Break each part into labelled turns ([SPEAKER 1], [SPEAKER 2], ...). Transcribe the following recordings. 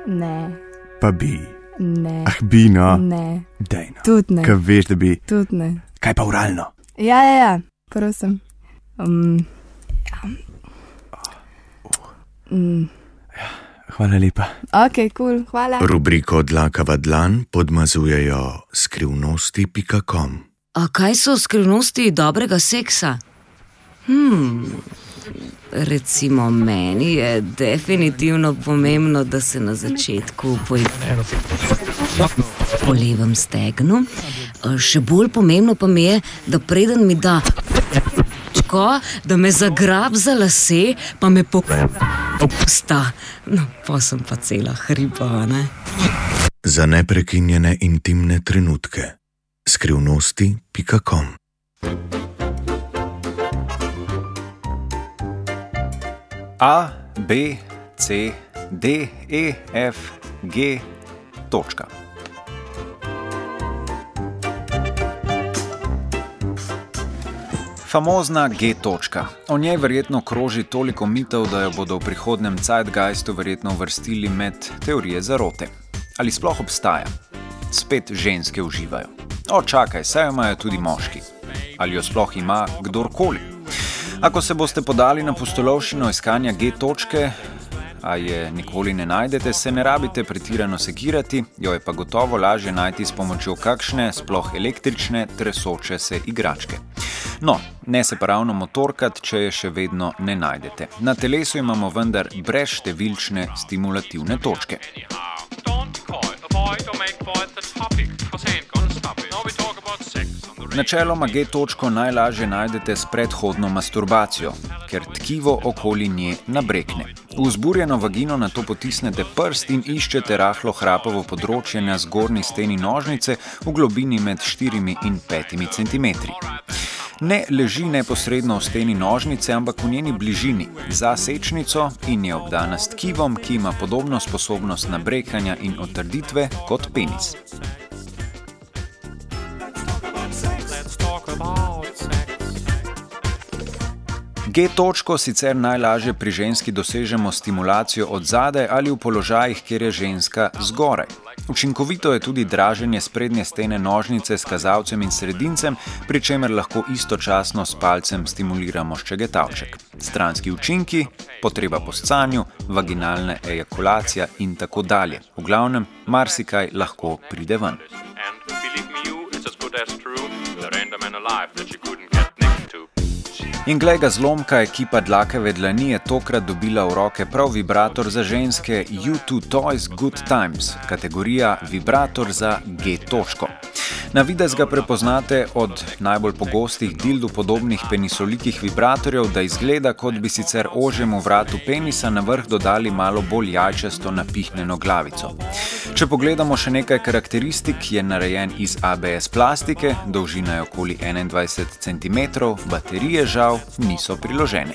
[SPEAKER 1] Ne.
[SPEAKER 2] Pa bi.
[SPEAKER 1] Ne.
[SPEAKER 2] Bi, no.
[SPEAKER 1] Ne.
[SPEAKER 2] Dejno.
[SPEAKER 1] Tudi ne.
[SPEAKER 2] Kaj veš, da bi.
[SPEAKER 1] Tudi ne.
[SPEAKER 2] Kaj pa oralno?
[SPEAKER 1] Ja. Prosim.
[SPEAKER 2] Hvala lepa.
[SPEAKER 1] Ok, cool, hvala.
[SPEAKER 3] Rubriko Dlakava dlan podmazujejo skrivnosti.com.
[SPEAKER 4] A kaj so skrivnosti dobrega seksa? Recimo meni je definitivno pomembno, da se na začetku po levem stegnu. Še bolj pomembno pa mi je, da preden mi da da me zagrab za lase, pa me popusta. No, pa sem pa cela hripa, ne?
[SPEAKER 3] Za neprekinjene intimne trenutke. Skrivnosti.com.
[SPEAKER 5] A, B, C, D, E, F, G, točka. Famozna G točka. O njej verjetno kroži toliko mitov, da jo bodo v prihodnem zeitgeistu verjetno uvrstili med teorije zarote. Ali sploh obstaja? Spet ženske uživajo. Čakaj, saj jo imajo tudi moški. Ali jo sploh ima kdorkoli? Ako se boste podali na pustolovščino iskanja G točke, a je nikoli ne najdete, se ne rabite pretirano sekirati, jo je pa gotovo lažje najti s pomočjo kakšne, sploh električne, tresoče se igračke. No, ne se pa ravno motorkat, če je še vedno ne najdete. Na telesu imamo vendar brezštevilčne stimulativne točke. Načeloma G točko najlažje najdete s predhodno masturbacijo, ker tkivo okoli nje nabrekne. V vzburjeno vagino nato potisnete prst in iščete rahlo hrapovo področje na zgornji steni nožnice v globini med 4 in 5 cm. Ne leži neposredno v steni nožnice, ampak v njeni bližini, za sečnico in je obdana s tkivom, ki ima podobno sposobnost nabrekanja in otrditve kot penis. G točko sicer najlažje pri ženski dosežemo stimulacijo od zadaj ali v položajih, kjer je ženska zgoraj. Učinkovito je tudi draženje sprednje stene nožnice s kazalcem in sredincem, pri čemer lahko istočasno s palcem stimuliramo ščegetavček. Stranski učinki, potreba po scanju, vaginalna ejakulacija in tako dalje. V glavnem, marsikaj lahko pride ven. In glej ga zlomka, ekipa Dlakave dlani je tokrat dobila v roke prav vibrator za ženske U2 Toys Good Times, kategorija vibrator za G točko. Na videz ga prepoznate od najbolj pogostih dildu podobnih penisolikih vibratorjev, da izgleda, kot bi sicer ožjemu vratu penisa na vrh dodali malo bolj jajčasto napihnjeno glavico. Če pogledamo še nekaj karakteristik, je narejen iz ABS plastike, dolžina je okoli 21 cm, baterije žal niso priložene.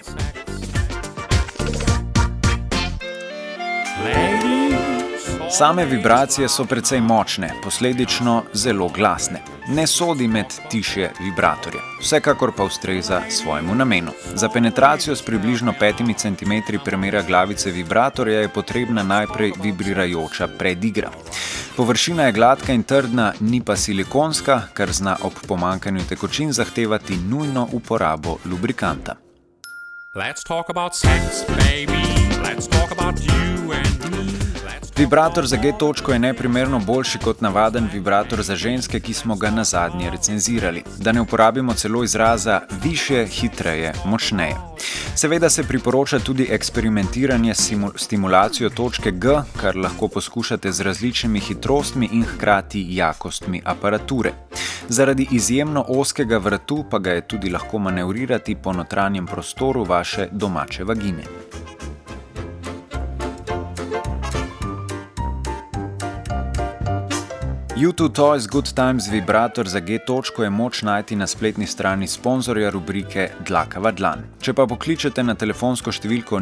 [SPEAKER 5] Same vibracije so precej močne, posledično zelo glasne. Ne sodi med tišje vibratorje, vsekakor pa ustreza svojemu namenu. Za penetracijo s približno 5 cm premera glavice vibratorja je potrebna najprej vibrirajoča predigra. Površina je gladka in trdna, ni pa silikonska, kar zna ob pomanjkanju tekočin zahtevati nujno uporabo lubrikanta.
[SPEAKER 6] Let's talk about sex, baby. Let's talk about you and me.
[SPEAKER 5] Vibrator za G točko je neprimerno boljši kot navaden vibrator za ženske, ki smo ga nazadnje recenzirali. Da ne uporabimo celo izraza višje, hitreje, močneje. Seveda se priporoča tudi eksperimentiranje s stimulacijo točke G, kar lahko poskušate z različnimi hitrostmi in hkrati jakostmi aparature. Zaradi izjemno ozkega vratu pa ga je tudi lahko manevrirati po notranjem prostoru vaše domače vagine. U2 Toys Good Times vibrator za G-točko je moč najti na spletni strani sponzorja rubrike Dlakava dlan. Če pa pokličete na telefonsko številko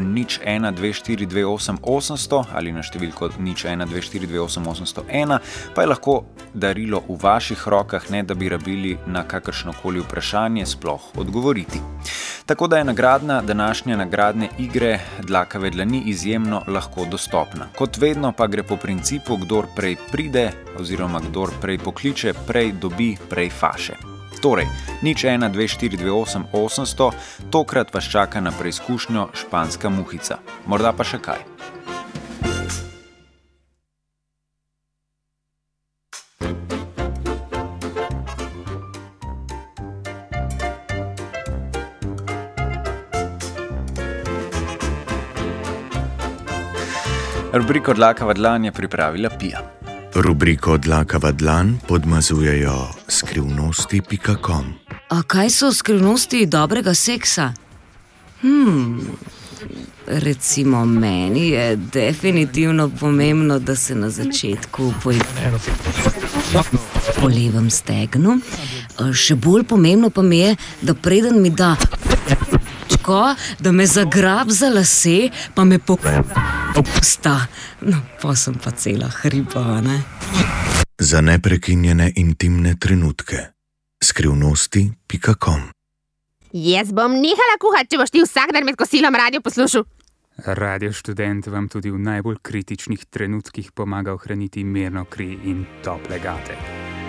[SPEAKER 5] 012428 ali na številko 012428 pa je lahko darilo v vaših rokah, ne da bi rabili na kakršnokoli vprašanje sploh odgovoriti. Tako da je nagradna današnja nagradne igre Dlakave dlani izjemno lahko dostopna. Kot vedno pa gre po principu, kdor prej pride oziroma kdor prej pokliče, prej dobi, prej faše. Torej, 012428 tokrat vas čaka na preizkušnjo španska muhica. Morda pa še kaj. Rubriko Dlakava dlan je pripravila Pija.
[SPEAKER 3] Rubriko Dlakava dlan podmazujejo skrivnosti.com.
[SPEAKER 4] A kaj so skrivnosti dobrega seksa? Recimo meni je definitivno pomembno, da se na začetku po levem stegnu. Še bolj pomembno pa mi je, da preden mi da da me zagrab za lase, pa me popusta. No, pa sem pa cela hripa, ne?
[SPEAKER 3] Za neprekinjene intimne trenutke. Skrivnosti.com.
[SPEAKER 7] Jaz bom nehala kuhati, če boš ti vsak dan med kosilom radio poslušal.
[SPEAKER 8] Radio Študent vam tudi v najbolj kritičnih trenutkih pomaga ohraniti mirno kri in tople gate.